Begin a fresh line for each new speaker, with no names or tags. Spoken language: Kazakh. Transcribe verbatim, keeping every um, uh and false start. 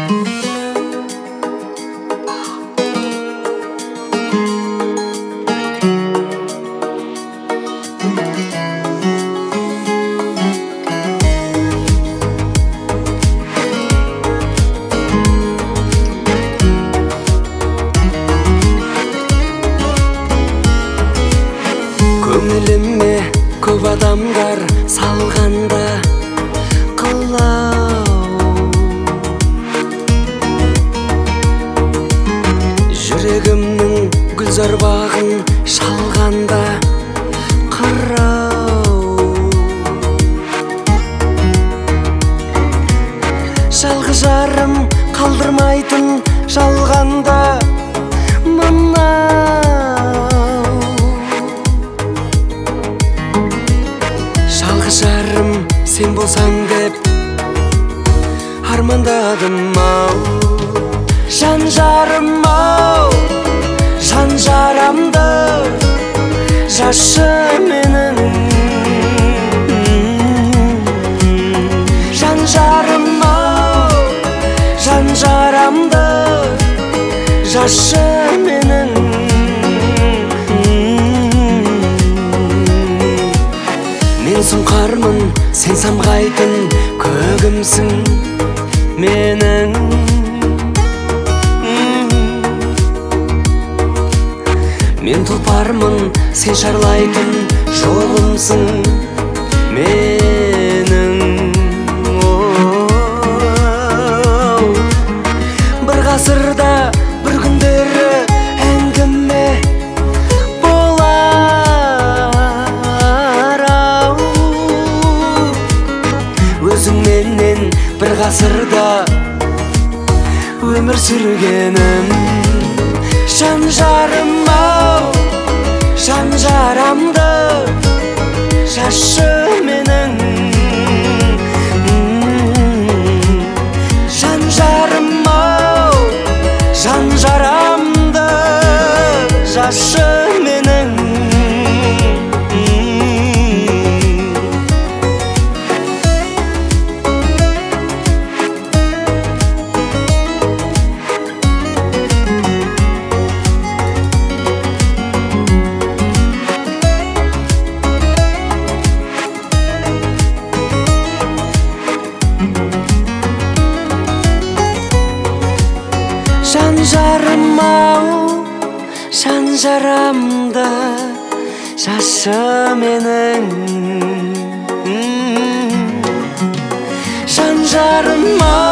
Көңіліме көп адамдар салғанда қылау, жүрегімнің гүлзар бағын шалғанда қырау, жалғыз жарым қалдырмайтын жалғанда мынау, жалғыз жарым сен болсаң деп армандадым-ау. Жан жарым ау, жан жарамды жашы менің. Жан жарым ау, жан жарамды жашы менің. Мен сұңқармын, сен самғайтын көгімсің менің. Мен тұлпармын, сен шарлайтын жолымсың менің. Бір ғасырда бір күндері әңгіме болар-ау, өзіңменен бір ғасырда өмір сүргенім. Жан жарым ау, жан жарамды жашы менің. Жан жарым ау, жан жарамды жашы менің. Жан жарым ау, жан жарамды жашы менің. Жан жарым ау,